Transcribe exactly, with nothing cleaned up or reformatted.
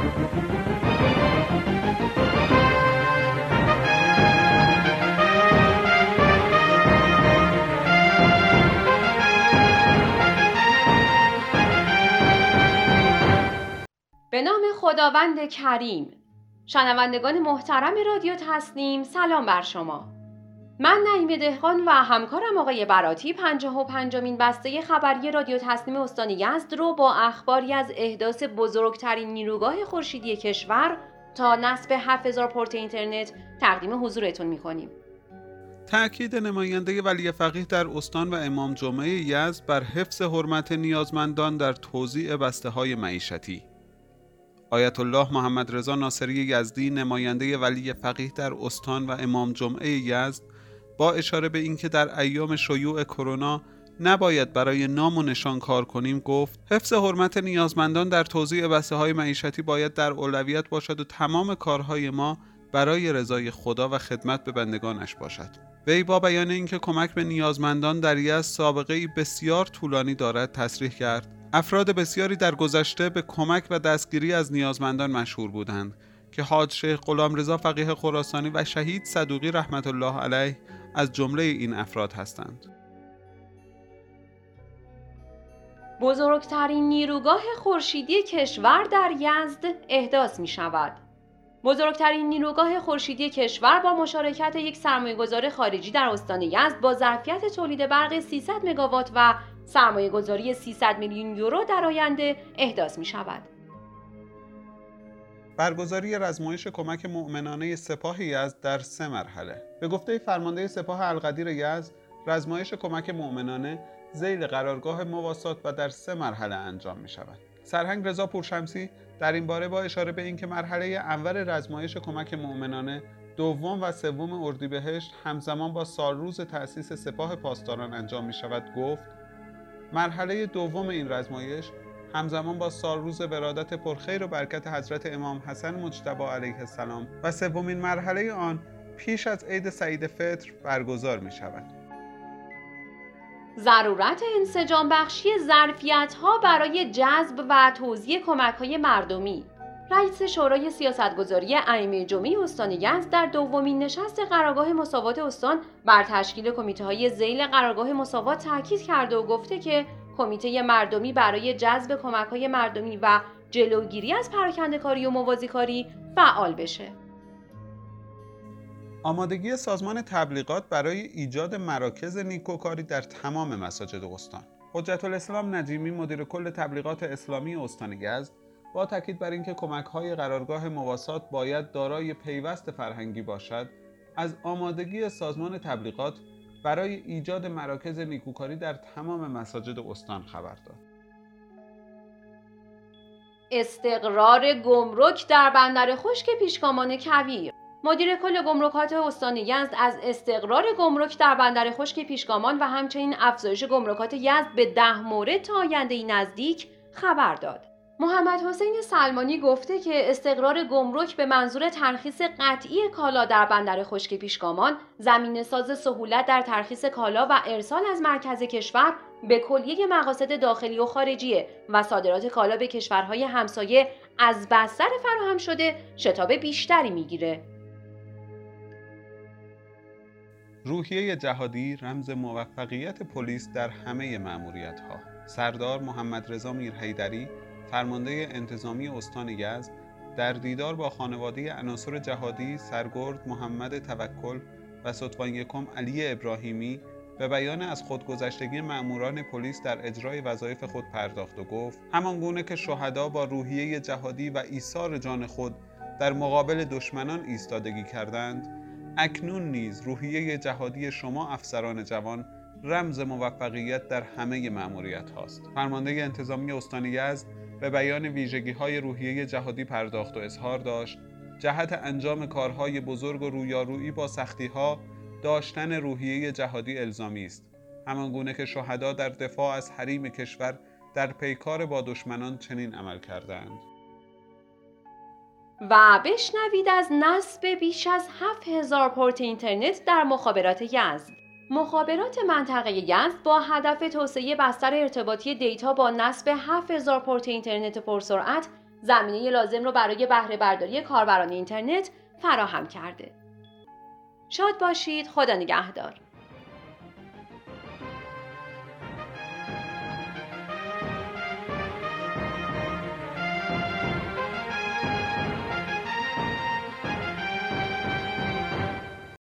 به نام خداوند کریم. شنوندگان محترم رادیو تسنیم، سلام بر شما. من نعیم دهقان و همکارم آقای براتی پنجاه و پنجمین بسته خبری رادیو تسنیم استان یزد رو با اخباری از احداث بزرگترین نیروگاه خورشیدی کشور تا نصب هفت هزار پورت اینترنت تقدیم حضورتون می‌کنیم. تأکید نماینده ولی فقیه در استان و امام جمعه یزد بر حفظ حرمت نیازمندان در توزیع بسته‌های معیشتی. آیت الله محمد رضا ناصری یزدی نماینده ولی فقیه در استان و امام جمعه یزد با اشاره به اینکه در ایام شیوع کرونا نباید برای نام و نشان کار کنیم گفت حفظ حرمت نیازمندان در توزیع بسته‌های معیشتی باید در اولویت باشد و تمام کارهای ما برای رضای خدا و خدمت به بندگانش باشد. وی با بیان اینکه کمک به نیازمندان در یزد سابقه‌ای بسیار طولانی دارد تصریح کرد افراد بسیاری در گذشته به کمک و دستگیری از نیازمندان مشهور بودند که حاج شیخ غلامرضا فقیه خراسانی و شهید صدوقی رحمت الله علیه از جمله این افراد هستند. بزرگترین نیروگاه خورشیدی کشور در یزد احداث می شود. بزرگترین نیروگاه خورشیدی کشور با مشارکت یک سرمایه‌گذار خارجی در استان یزد با ظرفیت تولید برق سیصد مگاوات و سرمایه‌گذاری سیصد میلیون یورو در آینده احداث می شود. برگزاری رزمایش کمک مؤمنانه سپاه یزد در سه مرحله. به گفته فرمانده سپاه القدیر یزد، رزمایش کمک مؤمنانه ذیل قرارگاه مواسات و در سه مرحله انجام می شود. سرهنگ رضا پورشمسی در این باره با اشاره به اینکه مرحله اول رزمایش کمک مؤمنانه دوم و سوم اردیبهشت همزمان با سالروز تأسیس سپاه پاسداران انجام می شود گفت مرحله دوم این رزمایش همزمان با سالروز ولادت پرخیر و برکت حضرت امام حسن مجتبی علیه السلام و سومین مرحله آن پیش از عید سعید فطر برگزار می شود. ضرورت انسجام بخشی ظرفیت‌ها برای جذب و توزیع کمک‌های مردمی. رئیس شورای سیاستگذاری ائمه جمعه استان یزد در دومین نشست قرارگاه مساوات استان بر تشکیل کمیته‌های ذیل قرارگاه مساوات تاکید کرده و گفته که کمیته مردمی برای جذب کمک‌های مردمی و جلوگیری از پراکنده‌کاری و موازی‌کاری فعال بشه. آمادگی سازمان تبلیغات برای ایجاد مراکز نیکوکاری در تمام مساجد استان. حجت الاسلام نجیمی مدیر کل تبلیغات اسلامی استان یزد با تاکید بر اینکه کمک‌های قرارگاه مواسات باید دارای پیوست فرهنگی باشد، از آمادگی سازمان تبلیغات برای ایجاد مراکز نیکوکاری در تمام مساجد استان خبر داد. استقرار گمرک در بندر خشک پیشگامان کویر. مدیر کل گمرکات استان یزد از استقرار گمرک در بندر خشک پیشگامان و همچنین افزایش گمرکات یزد به ده مورد تا آینده نزدیک خبر داد. محمد حسین سلمانی گفته که استقرار گمرک به منظور ترخیص قطعی کالا در بندر خشک پیشگامان، زمینه‌ساز سهولت در ترخیص کالا و ارسال از مرکز کشور به کلیه مقاصد داخلی و خارجی و صادرات کالا به کشورهای همسایه از بستر فراهم شده شتاب بیشتری میگیره. روحیه جهادی رمز موفقیت پلیس در همه مأموریت‌ها. سردار محمد رضا میرحیدری فرمانده انتظامی استان یزد در دیدار با خانواده عناصر جهادی سرگرد محمد توکل و ستوان یکم علی ابراهیمی به بیان از خودگذشتگی مأموران پلیس در اجرای وظایف خود پرداخت و گفت همان گونه که شهدا با روحیه جهادی و ایثار جان خود در مقابل دشمنان ایستادگی کردند، اکنون نیز روحیه جهادی شما افسران جوان رمز موفقیت در همه مأموریت هاست. فرمانده انتظامی استان یزد به بیان ویژگی‌های روحیه جهادی پرداخت و اظهار داشت جهت انجام کارهای بزرگ و رویارویی با سختی‌ها داشتن روحیه جهادی الزامی است، همان گونه که شهدا در دفاع از حریم کشور در پیکار با دشمنان چنین عمل کردند. و بشنوید از نصب بیش از هفت هزار پورت اینترنت در مخابرات یزد. مخابرات منطقه یزد با هدف توسعه بستر ارتباطی دیتا با نصب هفت هزار پورت اینترنت پرسرعت زمینه لازم رو برای بهره برداری کاربران اینترنت فراهم کرده. شاد باشید. خدا نگهدار.